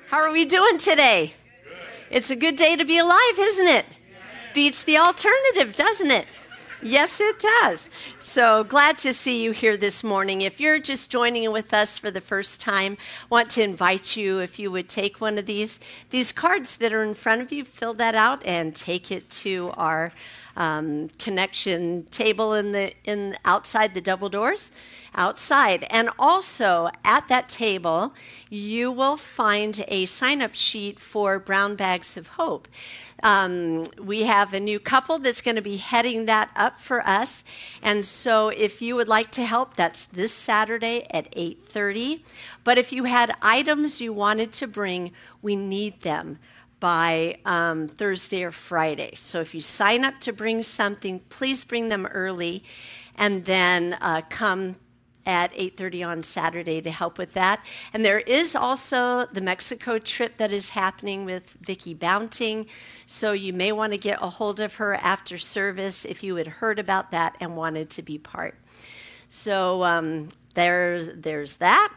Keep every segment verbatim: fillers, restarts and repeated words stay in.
How are we doing today? It's a good day to be alive, isn't it? Beats the alternative, doesn't it? Yes, it does. So glad to see you here this morning. If you're just joining in with us for the first time, I want to invite you, if you would take one of these, these cards that are in front of you, fill that out and take it to our um, connection table in the in outside the double doors, outside. And also at that table, you will find a sign-up sheet for Brown Bags of Hope. Um, we have a new couple that's going to be heading that up for us. And so if you would like to help, that's this Saturday at eight thirty. But if you had items you wanted to bring, we need them by um, Thursday or Friday. So if you sign up to bring something, please bring them early and then uh, come at eight thirty on Saturday to help with that. And there is also the Mexico trip that is happening with Vicki Bounting. So you may want to get a hold of her after service if you had heard about that and wanted to be part. So um, there's, there's that.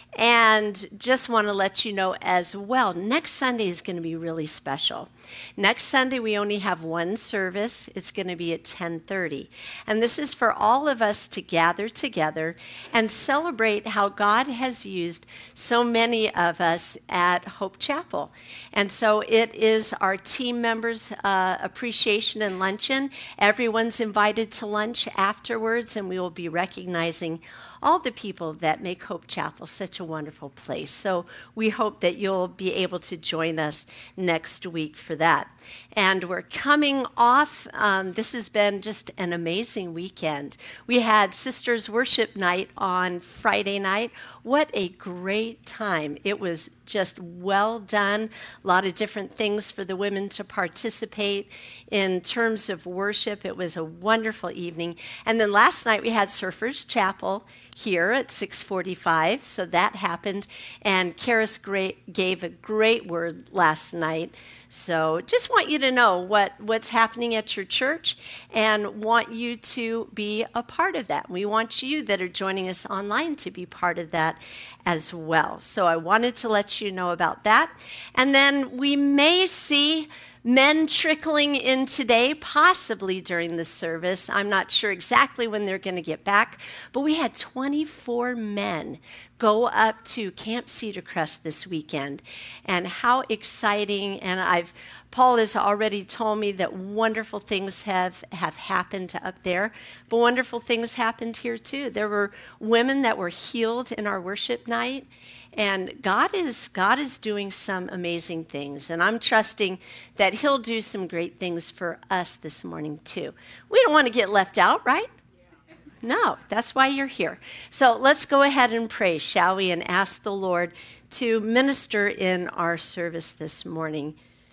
And just want to let you know as well, next Sunday is going to be really special. Next Sunday, we only have one service. It's going to be at ten thirty. And this is for all of us to gather together and celebrate how God has used so many of us at Hope Chapel. And so it is our team members' uh, appreciation and luncheon. Everyone's invited to lunch afterwards, and we will be recognizing all the people that make Hope Chapel such a wonderful place. So we hope that you'll be able to join us next week for that. And we're coming off, um, this has been just an amazing weekend. We had Sisters Worship Night on Friday night. What a great time. It was just well done. A lot of different things for the women to participate in terms of worship. It was a wonderful evening. And then last night we had Surfers Chapel here at six forty-five, so that happened. And Karis great, gave a great word last night. So just want you to know what, what's happening at your church and want you to be a part of that. We want you that are joining us online to be part of that as well. So I wanted to let you know about that. And then we may see men trickling in today, possibly during the service. I'm not sure exactly when they're going to get back, but we had twenty-four men go up to Camp Cedar Crest this weekend. And how exciting. And I've Paul has already told me that wonderful things have, have happened up there, but wonderful things happened here too. There were women that were healed in our worship night. And God is God is doing some amazing things, and I'm trusting that he'll do some great things for us this morning too. We don't want to get left out, right? No, that's why you're here. So let's go ahead and pray, shall we, and ask the Lord to minister in our service this morning.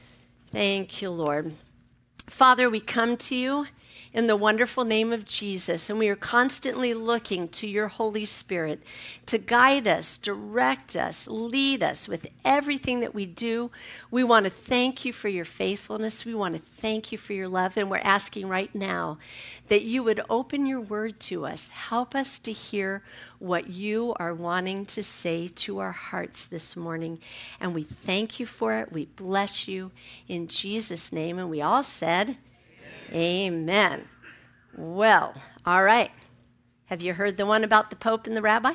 Thank you, Lord. Father, we come to you in the wonderful name of Jesus, and we are constantly looking to your Holy Spirit to guide us, direct us, lead us with everything that we do. We want to thank you for your faithfulness. We want to thank you for your love, and we're asking right now that you would open your word to us. Help us to hear what you are wanting to say to our hearts this morning, and we thank you for it. We bless you in Jesus' name, and we all said, Amen. Well, all right. Have you heard the one about the Pope and the rabbi?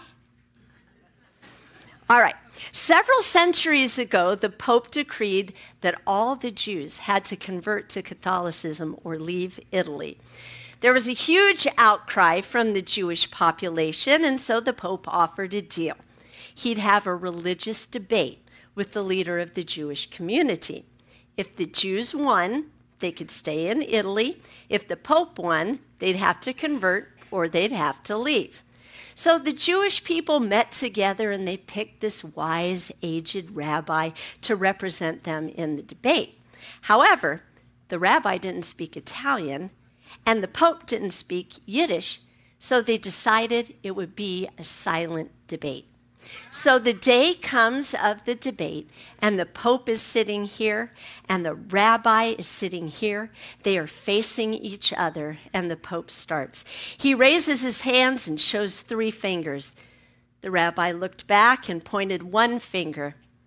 All right. Several centuries ago, the Pope decreed that all the Jews had to convert to Catholicism or leave Italy. There was a huge outcry from the Jewish population, and so the Pope offered a deal. He'd have a religious debate with the leader of the Jewish community. If the Jews won, they could stay in Italy. If the Pope won, they'd have to convert or they'd have to leave. So the Jewish people met together and they picked this wise, aged rabbi to represent them in the debate. However, the rabbi didn't speak Italian and the Pope didn't speak Yiddish, so they decided it would be a silent debate. So the day comes of the debate, and the Pope is sitting here, and the rabbi is sitting here. They are facing each other, and the Pope starts. He raises his hands and shows three fingers. The rabbi looked back and pointed one finger.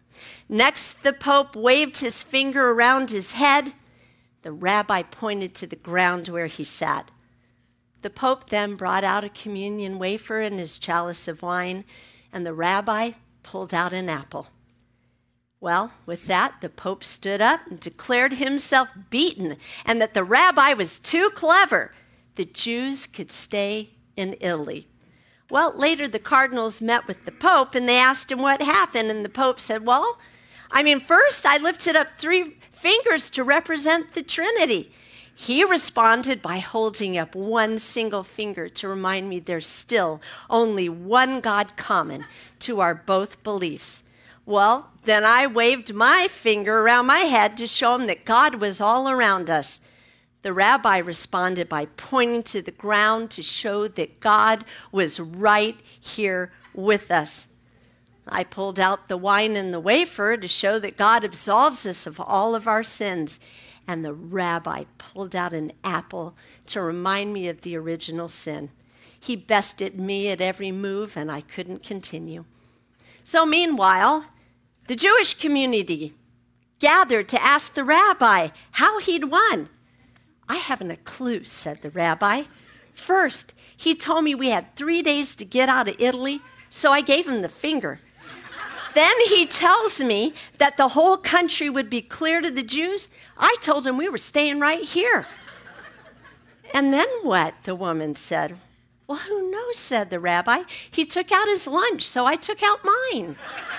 Next, the Pope waved his finger around his head. The rabbi pointed to the ground where he sat. The Pope then brought out a communion wafer and his chalice of wine, and the rabbi pulled out an apple. Well, with that, the Pope stood up and declared himself beaten and that the rabbi was too clever. The Jews could stay in Italy. Well, later the cardinals met with the Pope and they asked him what happened, and the Pope said, well, I mean, first I lifted up three fingers to represent the Trinity. He responded by holding up one single finger to remind me there's still only one God common to our both beliefs. Well, then I waved my finger around my head to show him that God was all around us. The rabbi responded by pointing to the ground to show that God was right here with us. I pulled out the wine and the wafer to show that God absolves us of all of our sins. And the rabbi pulled out an apple to remind me of the original sin. He bested me at every move, and I couldn't continue. So meanwhile, the Jewish community gathered to ask the rabbi how he'd won. I haven't a clue, said the rabbi. First, he told me we had three days to get out of Italy, so I gave him the finger. Then he tells me that the whole country would be clear to the Jews. I told him we were staying right here. And then what? The woman said. Well, who knows, said the rabbi. He took out his lunch, so I took out mine.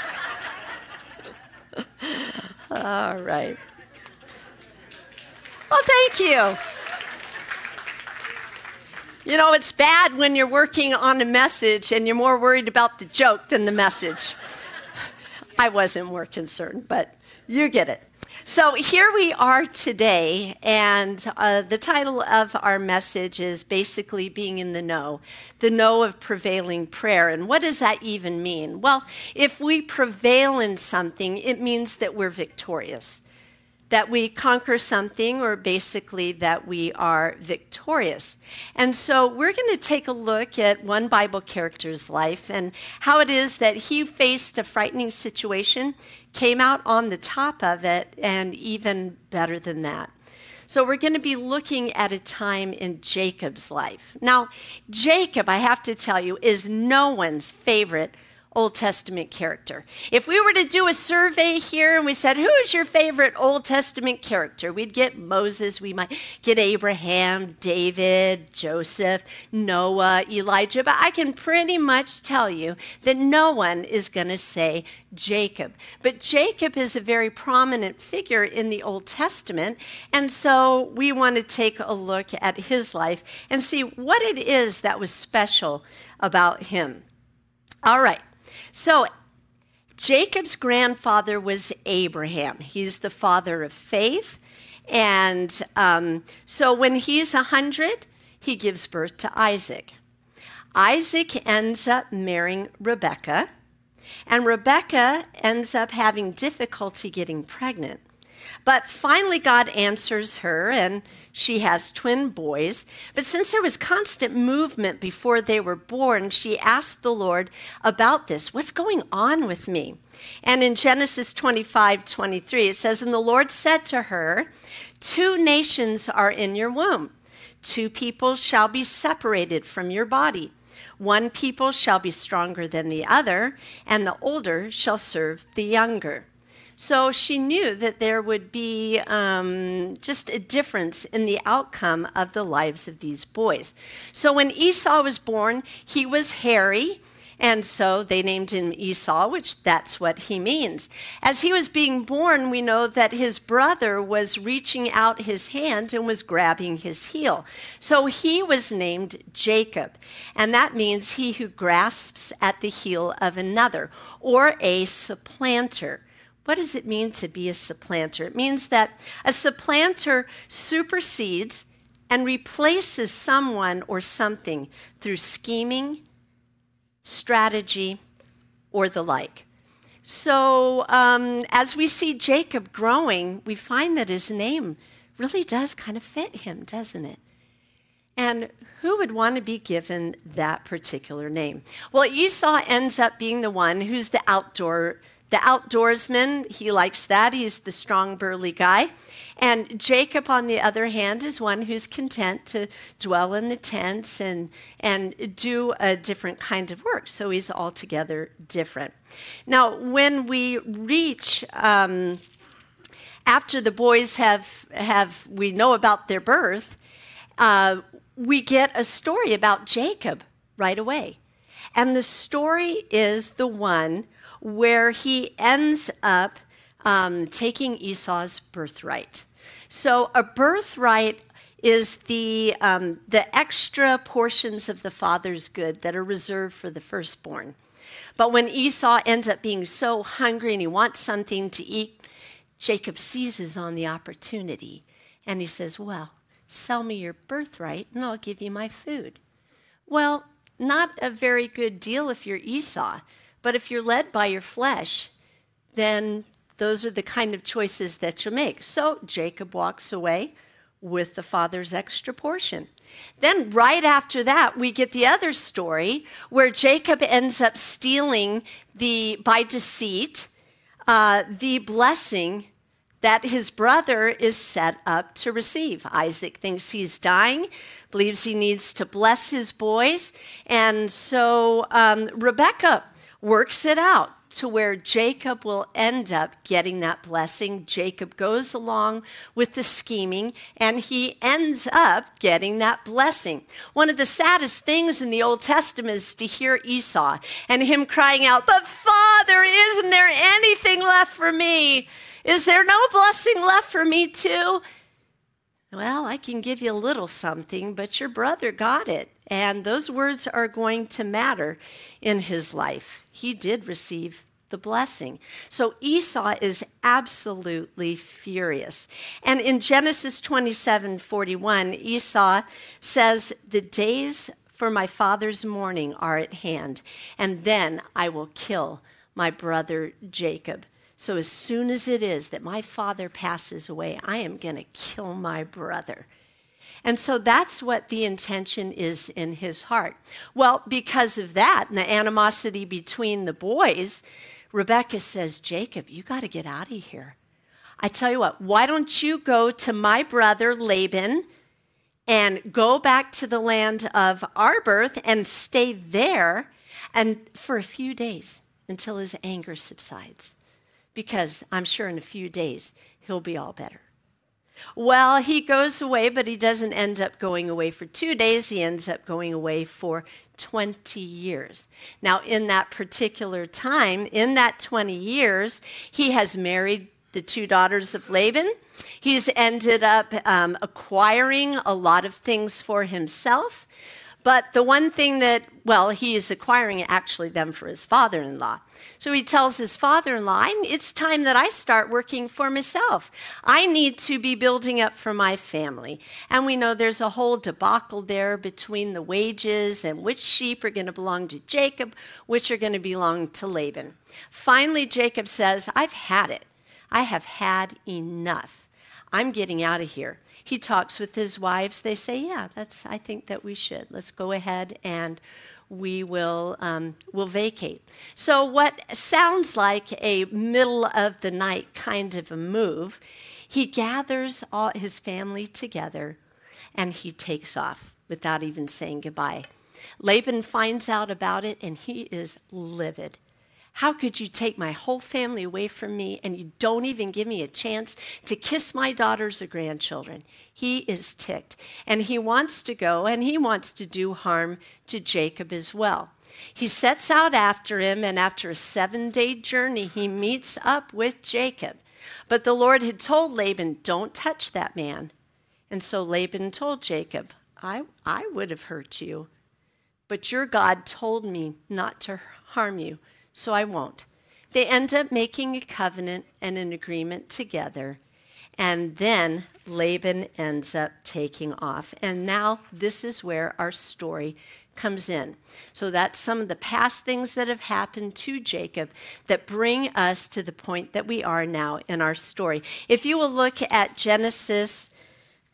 All right. Well, thank you. You know, it's bad when you're working on a message and you're more worried about the joke than the message. I wasn't more concerned, but you get it. So here we are today, and uh, the title of our message is basically being in the know, the know of prevailing prayer. And what does that even mean? Well, if we prevail in something, it means that we're victorious, that we conquer something, or basically that we are victorious. And so we're going to take a look at one Bible character's life and how it is that he faced a frightening situation, came out on the top of it, and even better than that. So we're going to be looking at a time in Jacob's life. Now, Jacob, I have to tell you, is no one's favorite Old Testament character. If we were to do a survey here and we said, who is your favorite Old Testament character? We'd get Moses, we might get Abraham, David, Joseph, Noah, Elijah, but I can pretty much tell you that no one is going to say Jacob. But Jacob is a very prominent figure in the Old Testament, and so we want to take a look at his life and see what it is that was special about him. All right. So Jacob's grandfather was Abraham. He's the father of faith. And um, so when he's one hundred, he gives birth to Isaac. Isaac ends up marrying Rebekah. And Rebekah ends up having difficulty getting pregnant. But finally, God answers her, and she has twin boys. But since there was constant movement before they were born, she asked the Lord about this. What's going on with me? And in Genesis twenty-five twenty-three, it says, and the Lord said to her, two nations are in your womb. Two people shall be separated from your body. One people shall be stronger than the other, and the older shall serve the younger. So she knew that there would be um, just a difference in the outcome of the lives of these boys. So when Esau was born, he was hairy, and so they named him Esau, which that's what he means. As he was being born, we know that his brother was reaching out his hand and was grabbing his heel. So he was named Jacob, and that means he who grasps at the heel of another, or a supplanter. What does it mean to be a supplanter? It means that a supplanter supersedes and replaces someone or something through scheming, strategy, or the like. So um, as we see Jacob growing, we find that his name really does kind of fit him, doesn't it? And who would want to be given that particular name? Well, Esau ends up being the one who's the outdoor the outdoorsman, he likes that. He's the strong, burly guy. And Jacob, on the other hand, is one who's content to dwell in the tents and, and do a different kind of work. So he's altogether different. Now, when we reach, um, after the boys have, have, we know about their birth, uh, we get a story about Jacob right away. And the story is the one where he ends up um, taking Esau's birthright. So a birthright is the, um, the extra portions of the father's good that are reserved for the firstborn. But when Esau ends up being so hungry and he wants something to eat, Jacob seizes on the opportunity and he says, well, sell me your birthright and I'll give you my food. Well, not a very good deal if you're Esau, but if you're led by your flesh, then those are the kind of choices that you make. So Jacob walks away with the father's extra portion. Then right after that, we get the other story where Jacob ends up stealing the, by deceit, uh, the blessing that his brother is set up to receive. Isaac thinks he's dying, believes he needs to bless his boys, and so um, Rebekah works it out to where Jacob will end up getting that blessing. Jacob goes along with the scheming, and he ends up getting that blessing. One of the saddest things in the Old Testament is to hear Esau and him crying out, "But Father, isn't there anything left for me? Is there no blessing left for me too?" Well, I can give you a little something, but your brother got it. And those words are going to matter in his life. He did receive the blessing. So Esau is absolutely furious. And in Genesis twenty-seven forty-one, Esau says, "The days for my father's mourning are at hand, and then I will kill my brother Jacob. So as soon as it is that my father passes away, I am going to kill my brother." And so that's what the intention is in his heart. Well, because of that and the animosity between the boys, Rebekah says, "Jacob, you got to get out of here. I tell you what, why don't you go to my brother Laban and go back to the land of our birth and stay there and for a few days until his anger subsides, because I'm sure in a few days he'll be all better." Well, he goes away, but he doesn't end up going away for two days. He ends up going away for twenty years. Now, in that particular time, in that twenty years, he has married the two daughters of Laban. He's ended up um, acquiring a lot of things for himself. But the one thing that, well, he is acquiring actually them for his father-in-law. So he tells his father-in-law, "It's time that I start working for myself. I need to be building up for my family." And we know there's a whole debacle there between the wages and which sheep are going to belong to Jacob, which are going to belong to Laban. Finally, Jacob says, "I've had it. I have had enough. I'm getting out of here." He talks with his wives. They say, "Yeah, that's. I think that we should. Let's go ahead and we will um, will vacate." So what sounds like a middle of the night kind of a move, he gathers all his family together and he takes off without even saying goodbye. Laban finds out about it and he is livid. "How could you take my whole family away from me and you don't even give me a chance to kiss my daughters or grandchildren?" He is ticked, and he wants to go and he wants to do harm to Jacob as well. He sets out after him, and after a seven-day journey, he meets up with Jacob. But the Lord had told Laban, "Don't touch that man." And so Laban told Jacob, I, I would have hurt you, but your God told me not to harm you, so I won't. They end up making a covenant and an agreement together, and then Laban ends up taking off. And now this is where our story comes in. So that's some of the past things that have happened to Jacob that bring us to the point that we are now in our story. If you will look at Genesis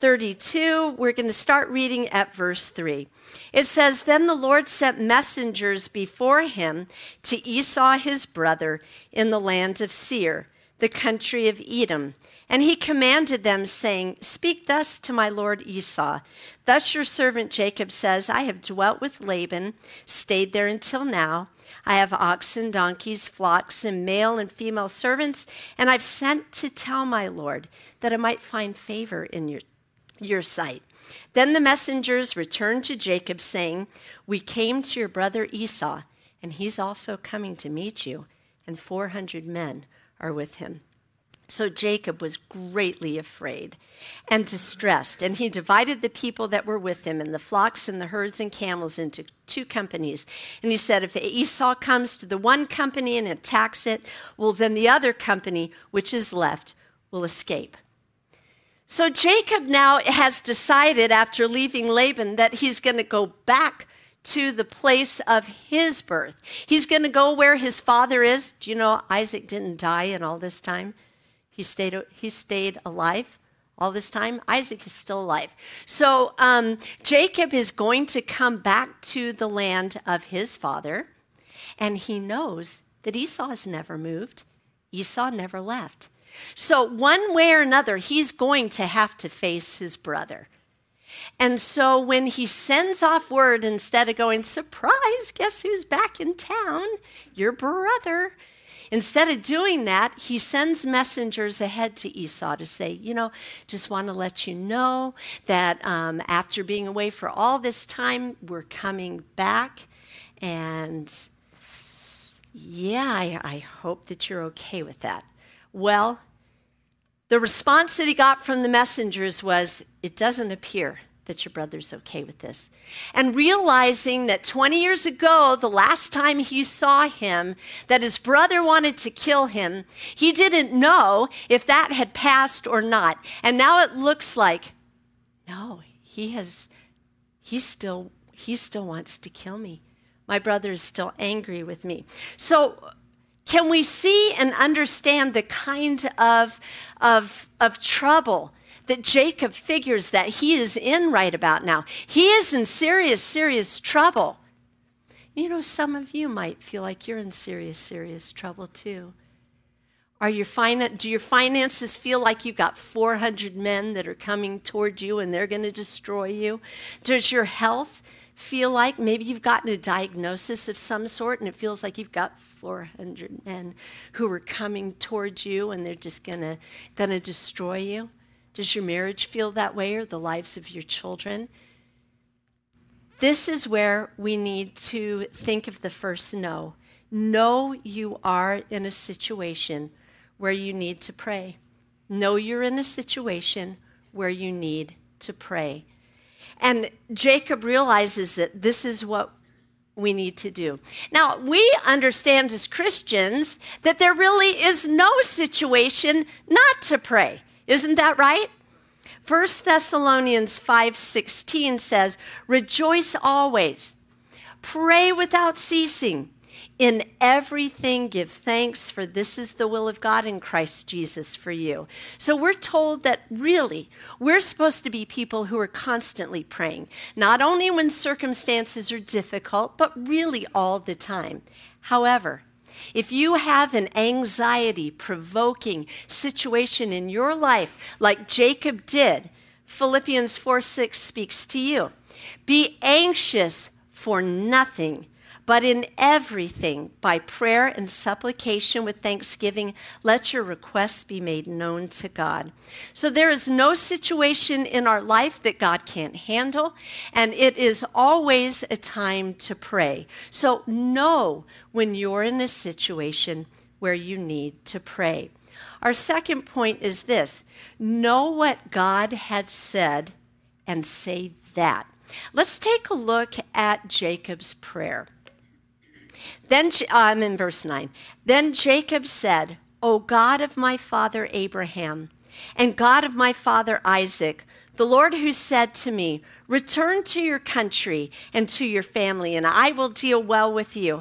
thirty-two, we're going to start reading at verse three. It says, "Then the Lord sent messengers before him to Esau his brother in the land of Seir, the country of Edom. And he commanded them, saying, Speak thus to my lord Esau. Thus your servant Jacob says, I have dwelt with Laban, stayed there until now. I have oxen, donkeys, flocks, and male and female servants, and I've sent to tell my lord that I might find favor in your, your sight. Then the messengers returned to Jacob, saying, We came to your brother Esau, and he's also coming to meet you, and four hundred men are with him. So Jacob was greatly afraid and distressed, and he divided the people that were with him and the flocks and the herds and camels into two companies. And he said, if Esau comes to the one company and attacks it, well, then the other company, which is left, will escape. So Jacob now has decided, after leaving Laban, that he's going to go back to the place of his birth. He's going to go where his father is. Do you know Isaac didn't die in all this time? He stayed, he stayed alive all this time. Isaac is still alive. So um, Jacob is going to come back to the land of his father, and he knows that Esau has never moved. Esau never left. So one way or another, he's going to have to face his brother. And so when he sends off word, instead of going, surprise, guess who's back in town? Your brother. Instead of doing that, he sends messengers ahead to Esau to say, you know, just want to let you know that um, after being away for all this time, we're coming back. And yeah, I, I hope that you're okay with that. Well, the response that he got from the messengers was, it doesn't appear that your brother's okay with this. And realizing that twenty years ago, the last time he saw him, that his brother wanted to kill him, he didn't know if that had passed or not. And now it looks like, no, he has, he still, he still wants to kill me. My brother is still angry with me. So can we see and understand the kind of, of, of trouble that Jacob figures that he is in right about now? He is in serious, serious trouble. You know, some of you might feel like you're in serious, serious trouble too. Are your finan- do your finances feel like you've got four hundred men that are coming toward you and they're going to destroy you? Does your health feel like maybe you've gotten a diagnosis of some sort and it feels like you've got four hundred men who are coming towards you and they're just going to going to destroy you? Does your marriage feel that way, or the lives of your children? This is where we need to think of the first no. Know you are in a situation where you need to pray. Know you're in a situation where you need to pray. And Jacob realizes that this is what we need to do. Now, we understand as Christians that there really is no situation not to pray. Isn't that right? First Thessalonians five sixteen says, rejoice always, pray without ceasing. In everything give thanks, for this is the will of God in Christ Jesus for you. So we're told that really we're supposed to be people who are constantly praying, not only when circumstances are difficult, but really all the time. However, if you have an anxiety-provoking situation in your life, like Jacob did, Philippians four six speaks to you. Be anxious for nothing, but in everything, by prayer and supplication with thanksgiving, let your requests be made known to God. So there is no situation in our life that God can't handle, and it is always a time to pray. So know when you're in a situation where you need to pray. Our second point is this: know what God had said and say that. Let's take a look at Jacob's prayer. Then, I'm in verse nine. Then Jacob said, O God of my father Abraham, and God of my father Isaac, the Lord who said to me, return to your country and to your family, and I will deal well with you.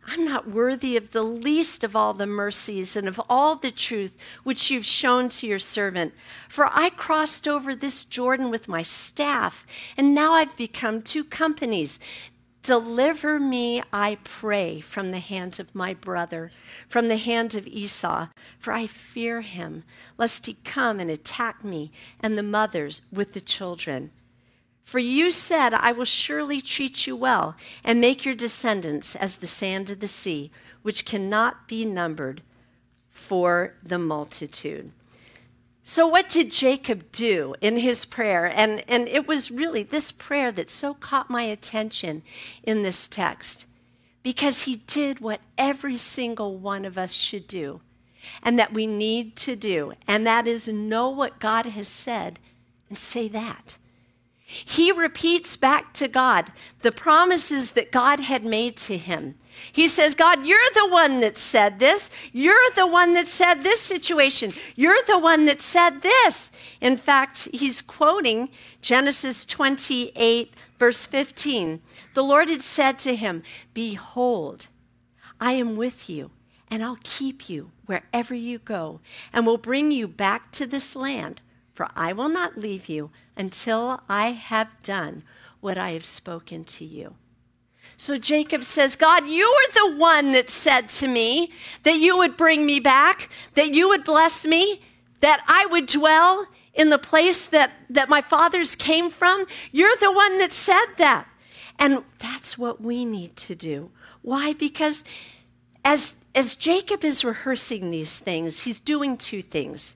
I'm not worthy of the least of all the mercies and of all the truth which you've shown to your servant. For I crossed over this Jordan with my staff, and now I've become two companies. Deliver me, I pray, from the hand of my brother, from the hand of Esau, for I fear him, lest he come and attack me and the mothers with the children. For you said, I will surely treat you well and make your descendants as the sand of the sea, which cannot be numbered for the multitude. So what did Jacob do in his prayer? And, and it was really this prayer that so caught my attention in this text, because he did what every single one of us should do and that we need to do, and that is know what God has said and say that. He repeats back to God the promises that God had made to him. He says, God, you're the one that said this. You're the one that said this situation. You're the one that said this. In fact, he's quoting Genesis twenty-eight, verse fifteen. The Lord had said to him, behold, I am with you, and I'll keep you wherever you go, and will bring you back to this land, for I will not leave you until I have done what I have spoken to you. So Jacob says, God, you are the one that said to me that you would bring me back, that you would bless me, that I would dwell in the place that, that my fathers came from. You're the one that said that. And that's what we need to do. Why? Because as, as Jacob is rehearsing these things, he's doing two things.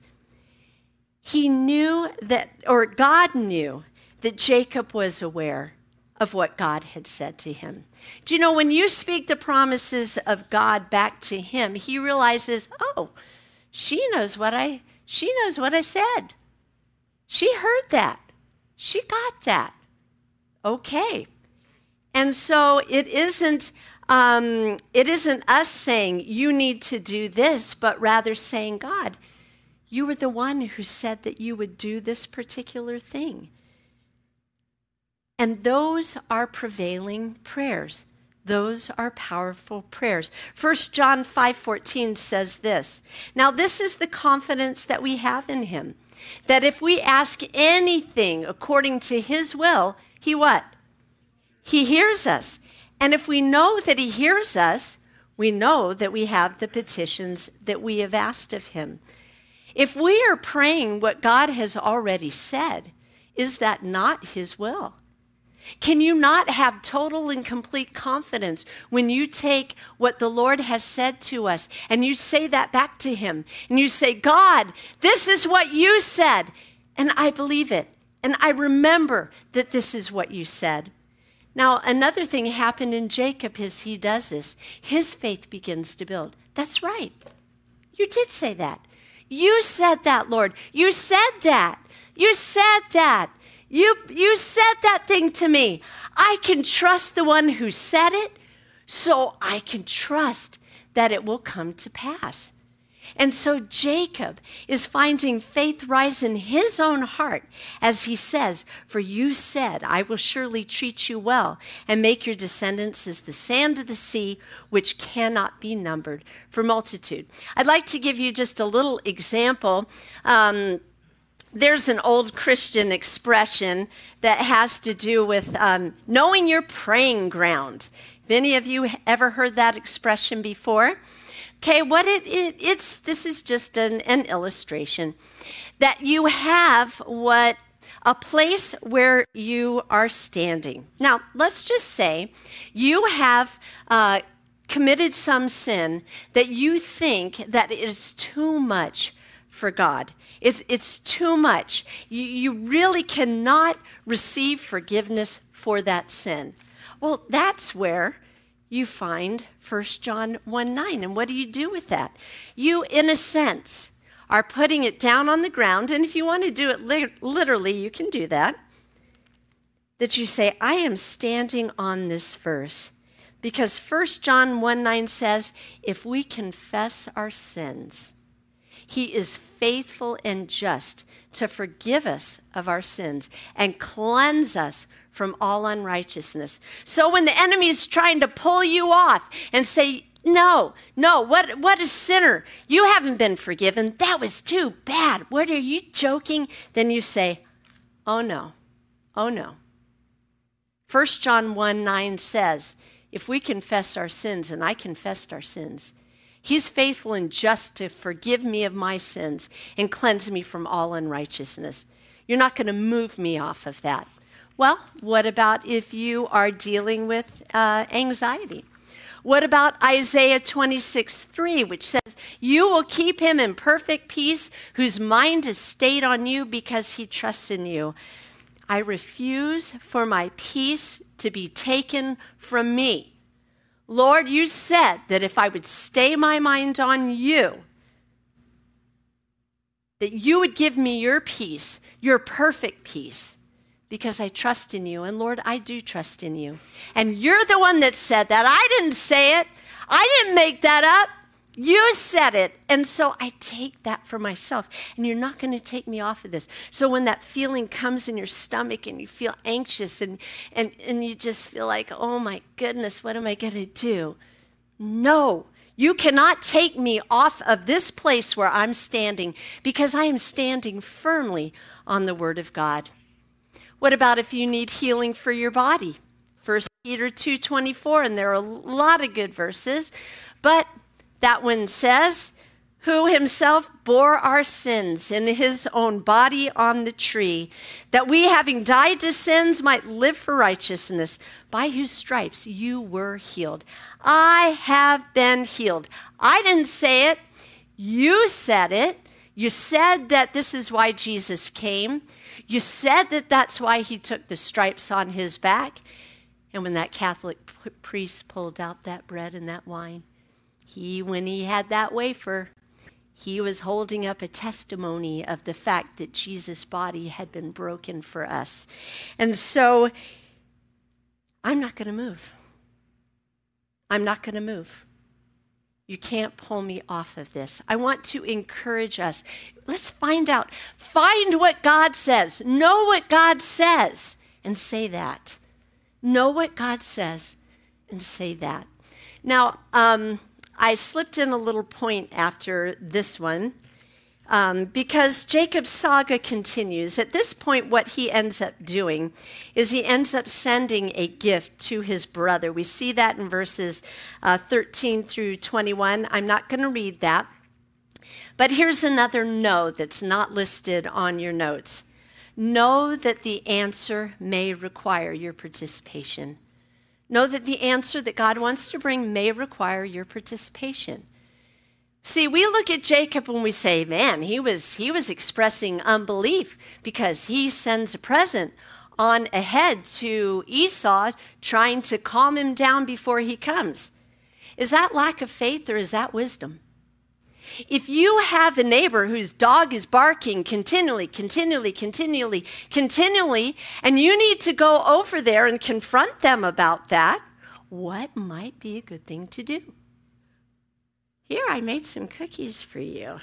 He knew that, or God knew that Jacob was aware of what God had said to him. Do you know, when you speak the promises of God back to him, he realizes, oh, she knows what I, she knows what I said. She heard that. She got that. Okay. And so it isn't, um, it isn't us saying you need to do this, but rather saying, God, you were the one who said that you would do this particular thing. And those are prevailing prayers. Those are powerful prayers. First John five fourteen says this. Now this is the confidence that we have in him, that if we ask anything according to his will, he what? He hears us. And if we know that he hears us, we know that we have the petitions that we have asked of him. If we are praying what God has already said, is that not his will? Can you not have total and complete confidence when you take what the Lord has said to us and you say that back to him and you say, God, this is what you said, and I believe it, and I remember that this is what you said. Now, another thing happened in Jacob is he does this. His faith begins to build. That's right. You did say that. You said that, Lord. You said that. You said that. You, you said that thing to me. I can trust the one who said it, so I can trust that it will come to pass. And so Jacob is finding faith rise in his own heart as he says, for you said, I will surely treat you well and make your descendants as the sand of the sea, which cannot be numbered for multitude. I'd like to give you just a little example. Um, There's an old Christian expression that has to do with um, knowing your praying ground. Have any of you ever heard that expression before? Okay, what it, it it's this is just an, an illustration that you have what a place where you are standing. Now, let's just say you have uh, committed some sin that you think that it is too much for God. It's, it's too much. You, you really cannot receive forgiveness for that sin. Well, that's where you find First John one nine. And what do you do with that? You, in a sense, are putting it down on the ground. And if you want to do it li- literally, you can do that. That you say, I am standing on this verse. Because First John one nine says, if we confess our sins, he is faithful and just to forgive us of our sins and cleanse us from all unrighteousness. So when the enemy is trying to pull you off and say, no, no, what, what a sinner. You haven't been forgiven. That was too bad. What, are you joking? Then you say, oh no, oh no. First John one nine says, if we confess our sins, and I confessed our sins, he's faithful and just to forgive me of my sins and cleanse me from all unrighteousness. You're not going to move me off of that. Well, what about if you are dealing with uh, anxiety? What about Isaiah twenty-six three, which says, you will keep him in perfect peace, whose mind is stayed on you because he trusts in you. I refuse for my peace to be taken from me. Lord, you said that if I would stay my mind on you, that you would give me your peace, your perfect peace, because I trust in you. And Lord, I do trust in you. And you're the one that said that. I didn't say it. I didn't make that up. You said it. And so I take that for myself. And you're not going to take me off of this. So when that feeling comes in your stomach and you feel anxious and, and, and you just feel like, oh my goodness, what am I going to do? No, you cannot take me off of this place where I'm standing, because I am standing firmly on the Word of God. What about if you need healing for your body? First Peter two twenty-four, and there are a lot of good verses, but that one says, who himself bore our sins in his own body on the tree, that we, having died to sins, might live for righteousness, by whose stripes you were healed. I have been healed. I didn't say it. You said it. You said that this is why Jesus came. You said that that's why he took the stripes on his back. And when that Catholic priest pulled out that bread and that wine, he, when he had that wafer, he was holding up a testimony of the fact that Jesus' body had been broken for us. And so I'm not going to move. I'm not going to move. You can't pull me off of this. I want to encourage us. Let's find out. Find what God says. Know what God says and say that. Know what God says and say that. Now, um, I slipped in a little point after this one um, because Jacob's saga continues. At this point, what he ends up doing is he ends up sending a gift to his brother. We see that in verses uh, thirteen through twenty-one. I'm not going to read that. But here's another no that's not listed on your notes. Know that the answer may require your participation. Know that the answer that God wants to bring may require your participation. See, we look at Jacob and we say, man, he was, he was expressing unbelief because he sends a present on ahead to Esau, trying to calm him down before he comes. Is that lack of faith or is that wisdom? If you have a neighbor whose dog is barking continually, continually, continually, continually, and you need to go over there and confront them about that, what might be a good thing to do? Here, I made some cookies for you.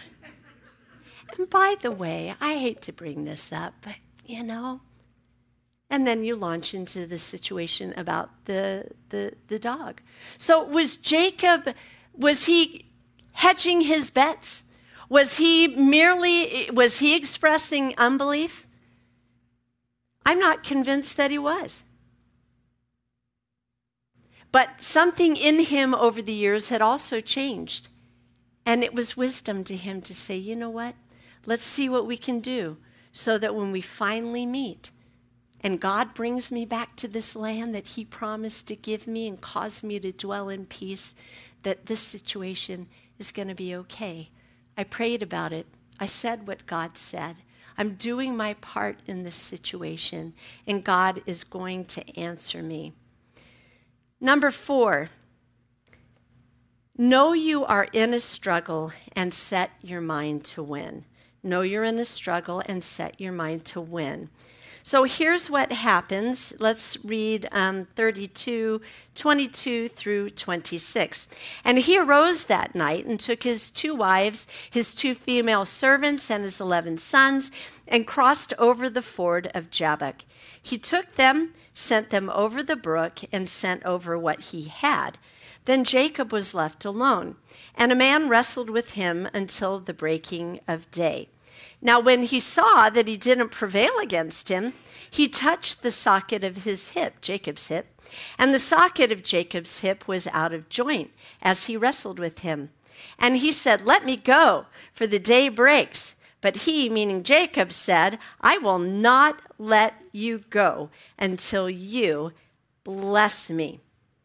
And by the way, I hate to bring this up, but you know, and then you launch into the situation about the, the, the dog. So was Jacob, was he hedging his bets? Was he merely, was he expressing unbelief? I'm not convinced that he was. But something in him over the years had also changed. And it was wisdom to him to say, you know what? Let's see what we can do so that when we finally meet and God brings me back to this land that he promised to give me and cause me to dwell in peace, that this situation is going to be okay. I prayed about it. I said what God said. I'm doing my part in this situation, and God is going to answer me. Number four, know you are in a struggle and set your mind to win. Know you're in a struggle and set your mind to win. So here's what happens. Let's read um, thirty-two, twenty-two through twenty-six. And he arose that night and took his two wives, his two female servants, and his eleven sons, and crossed over the ford of Jabbok. He took them, sent them over the brook, and sent over what he had. Then Jacob was left alone, and a man wrestled with him until the breaking of day. Now, when he saw that he didn't prevail against him, he touched the socket of his hip, Jacob's hip, and the socket of Jacob's hip was out of joint as he wrestled with him. And he said, "Let me go, for the day breaks." But he, meaning Jacob, said, "I will not let you go until you bless me."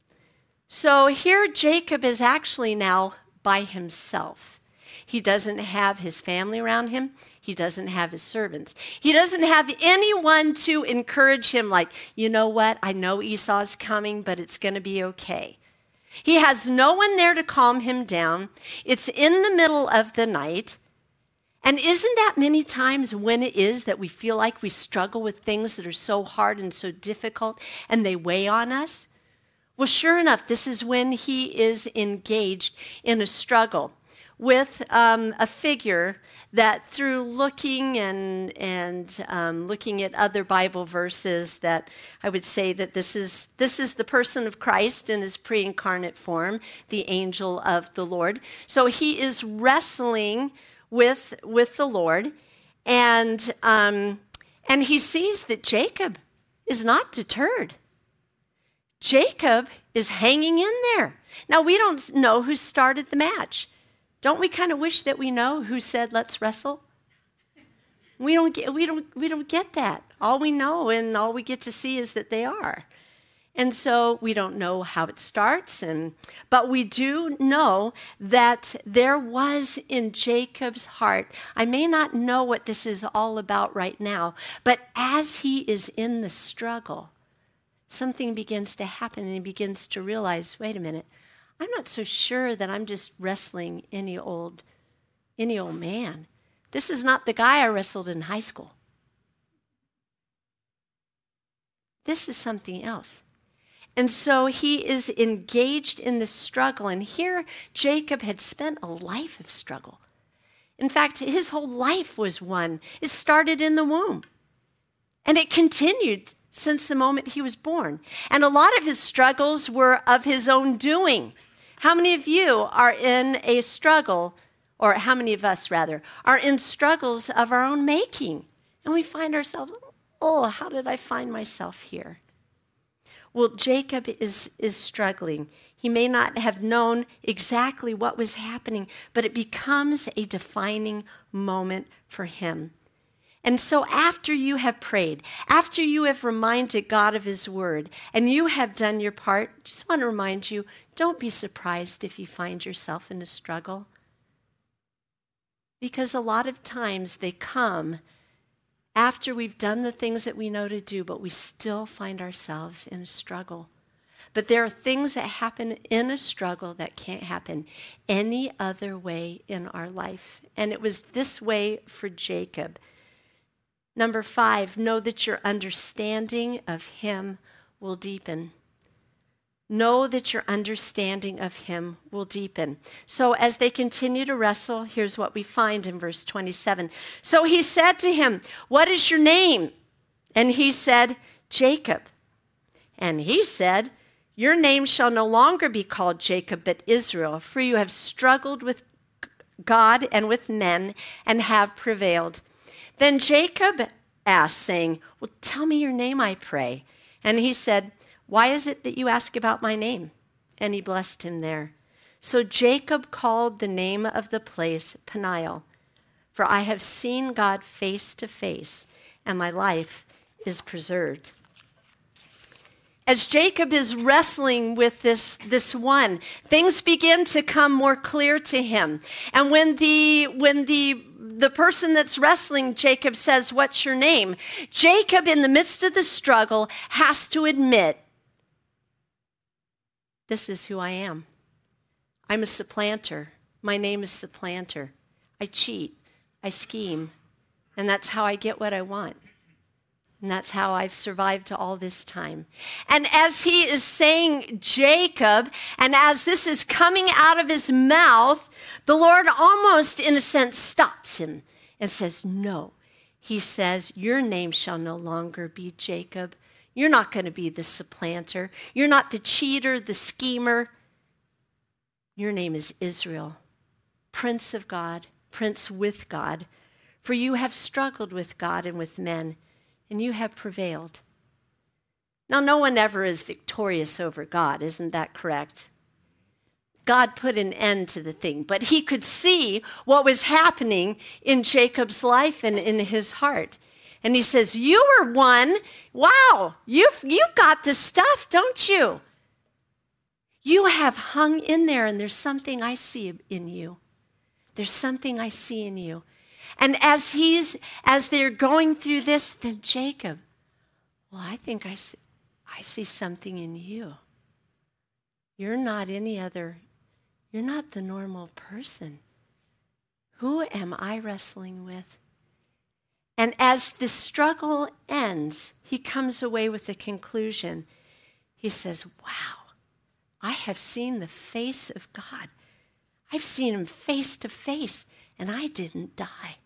So here Jacob is actually now by himself. He doesn't have his family around him. He doesn't have his servants. He doesn't have anyone to encourage him like, you know what, I know Esau's coming, but it's going to be okay. He has no one there to calm him down. It's in the middle of the night. And isn't that many times when it is that we feel like we struggle with things that are so hard and so difficult and they weigh on us? Well, sure enough, this is when he is engaged in a struggle with um, a figure that through looking and and um, looking at other Bible verses, that I would say that this is this is the person of Christ in his pre-incarnate form, the angel of the Lord. So he is wrestling with with the Lord, and um, and he sees that Jacob is not deterred. Jacob is hanging in there. Now, we don't know who started the match. Don't we kind of wish that we know who said, "Let's wrestle"? We don't get, we don't, we don't get that. All we know and all we get to see is that they are. And so we don't know how it starts, and but we do know that there was in Jacob's heart, I may not know what this is all about right now, but as he is in the struggle, something begins to happen and he begins to realize, wait a minute, I'm not so sure that I'm just wrestling any old, any old man. This is not the guy I wrestled in high school. This is something else. And so he is engaged in the struggle. And here Jacob had spent a life of struggle. In fact, his whole life was one. It started in the womb. And it continued since the moment he was born. And a lot of his struggles were of his own doing. How many of you are in a struggle, or how many of us rather, are in struggles of our own making? And we find ourselves, oh, how did I find myself here? Well, Jacob is, is struggling. He may not have known exactly what was happening, but it becomes a defining moment for him. And so after you have prayed, after you have reminded God of his word, and you have done your part, just want to remind you, don't be surprised if you find yourself in a struggle. Because a lot of times they come after we've done the things that we know to do, but we still find ourselves in a struggle. But there are things that happen in a struggle that can't happen any other way in our life. And it was this way for Jacob. Number five, know that your understanding of him will deepen. Know that your understanding of him will deepen. So as they continue to wrestle, here's what we find in verse twenty-seven. So he said to him, "What is your name?" And he said, "Jacob." And he said, "Your name shall no longer be called Jacob, but Israel, for you have struggled with God and with men and have prevailed." Then Jacob asked, saying, "Well, tell me your name, I pray." And he said, "Why is it that you ask about my name?" And he blessed him there. So Jacob called the name of the place Peniel, for I have seen God face to face, and my life is preserved. As Jacob is wrestling with this, this one, things begin to come more clear to him. And when the when the the person that's wrestling Jacob says, "What's your name?" Jacob, in the midst of the struggle, has to admit, this is who I am. I'm a supplanter. My name is Supplanter. I cheat. I scheme. And that's how I get what I want. And that's how I've survived all this time. And as he is saying Jacob, and as this is coming out of his mouth, the Lord almost, in a sense, stops him and says, no. He says, your name shall no longer be Jacob. You're not going to be the supplanter. You're not the cheater, the schemer. Your name is Israel, Prince of God, Prince with God. For you have struggled with God and with men, and you have prevailed. Now, no one ever is victorious over God, isn't that correct? God put an end to the thing, but he could see what was happening in Jacob's life and in his heart. And he says, you were one. Wow, you've, you've got the stuff, don't you? You have hung in there, and there's something I see in you. There's something I see in you. And as he's, as they're going through this, then Jacob, well, I think I see, I see something in you. You're not any other, you're not the normal person. Who am I wrestling with? And as the struggle ends, he comes away with the conclusion. He says, wow, I have seen the face of God. I've seen him face to face, and I didn't die.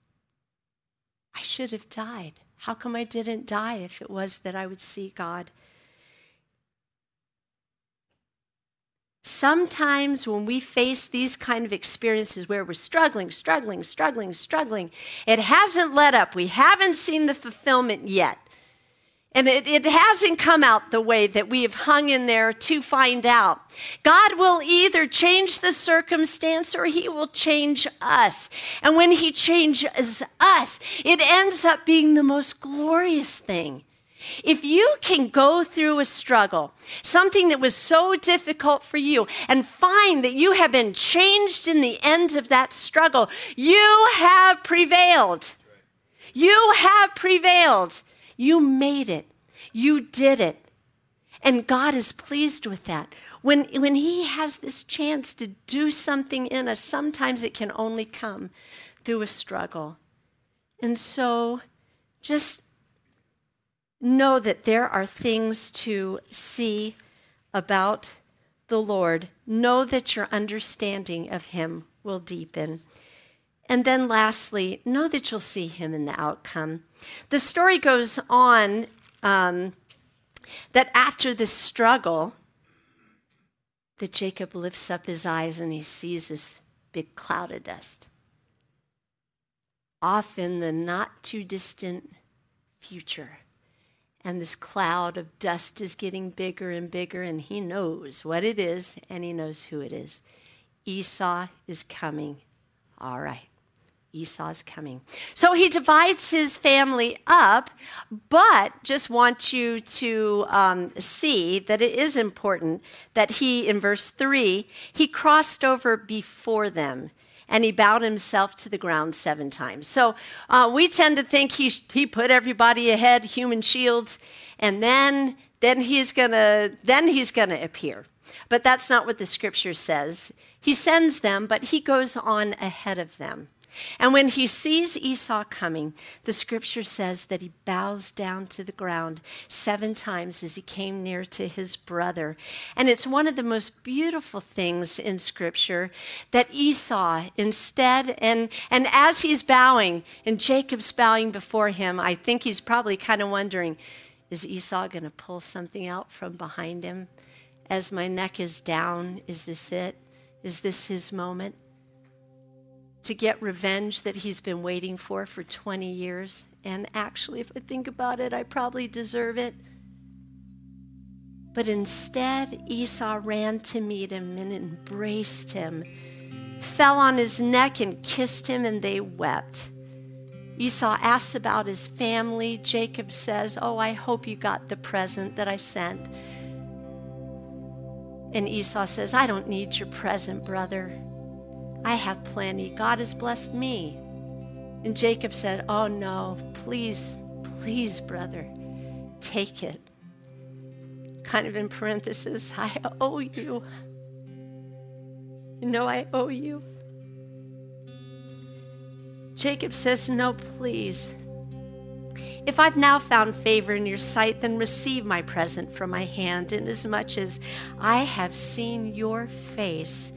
I should have died. How come I didn't die if it was that I would see God? Sometimes when we face these kind of experiences where we're struggling, struggling, struggling, struggling, it hasn't let up. We haven't seen the fulfillment yet. And it, it hasn't come out the way that we have hung in there to find out. God will either change the circumstance or he will change us. And when he changes us, it ends up being the most glorious thing. If you can go through a struggle, something that was so difficult for you, and find that you have been changed in the end of that struggle, you have prevailed. You have prevailed. You made it. You did it. And God is pleased with that. When, when he has this chance to do something in us, sometimes it can only come through a struggle. And so just know that there are things to see about the Lord. Know that your understanding of him will deepen. And then lastly, know that you'll see him in the outcome. The story goes on um, that after this struggle, that Jacob lifts up his eyes and he sees this big cloud of dust. Off in the not too distant future. And this cloud of dust is getting bigger and bigger, and he knows what it is, and he knows who it is. Esau is coming. All right. Esau's coming. So he divides his family up, but just want you to um, see that it is important that he, in verse three, he crossed over before them, and he bowed himself to the ground seven times. So uh, we tend to think he he put everybody ahead, human shields, and then then he's gonna then he's gonna appear. But that's not what the scripture says. He sends them, but he goes on ahead of them. And when he sees Esau coming, the scripture says that he bows down to the ground seven times as he came near to his brother. And it's one of the most beautiful things in scripture that Esau instead, and, and as he's bowing, and Jacob's bowing before him, I think he's probably kind of wondering, is Esau going to pull something out from behind him? As my neck is down, is this it? Is this his moment? To get revenge that he's been waiting for for twenty years. And actually, if I think about it, I probably deserve it. But instead, Esau ran to meet him and embraced him, fell on his neck and kissed him, and they wept. Esau asks about his family. Jacob says, oh, I hope you got the present that I sent. And Esau says, I don't need your present, brother. I have plenty. God has blessed me. And Jacob said, oh no, please, please, brother, take it. Kind of in parenthesis, I owe you. You know I owe you. Jacob says, no, please. If I've now found favor in your sight, then receive my present from my hand, inasmuch as I have seen your face,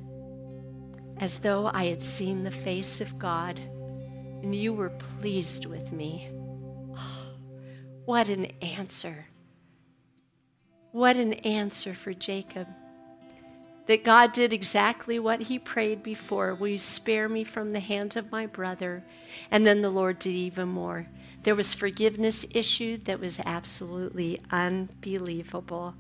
as though I had seen the face of God, and you were pleased with me. Oh, what an answer. What an answer for Jacob. That God did exactly what he prayed before. Will you spare me from the hand of my brother? And then the Lord did even more. There was forgiveness issued that was absolutely unbelievable.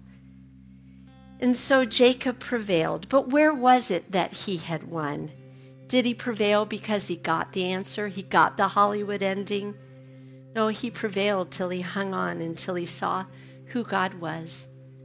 And so Jacob prevailed. But where was it that he had won? Did he prevail because he got the answer? He got the Hollywood ending? No, he prevailed till he hung on, until he saw who God was.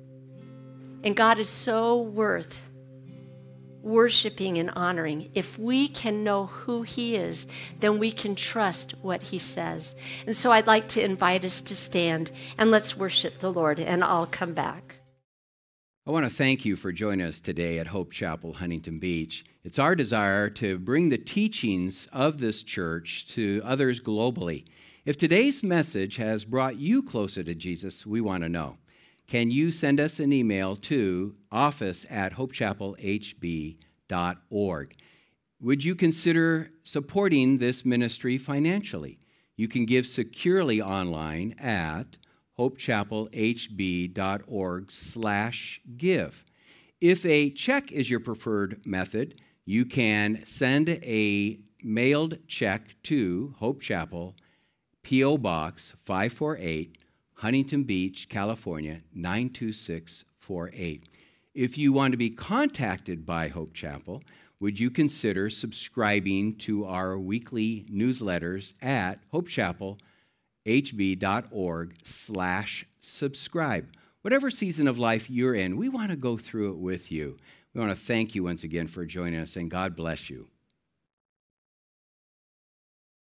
And God is so worth worshiping and honoring. If we can know who he is, then we can trust what he says. And so I'd like to invite us to stand and let's worship the Lord, and I'll come back. I want to thank you for joining us today at Hope Chapel, Huntington Beach. It's our desire to bring the teachings of this church to others globally. If today's message has brought you closer to Jesus, we want to know. Can you send us an email to office at hope chapel h b dot org? Would you consider supporting this ministry financially? You can give securely online at hope chapel h b dot org slash give. If a check is your preferred method, you can send a mailed check to Hope Chapel, P O Box five four eight, Huntington Beach, California, nine two six four eight. If you want to be contacted by Hope Chapel, would you consider subscribing to our weekly newsletters at hope chapel h b dot org slash subscribe? Whatever season of life you're in, we want to go through it with you. We want to thank you once again for joining us, and God bless you.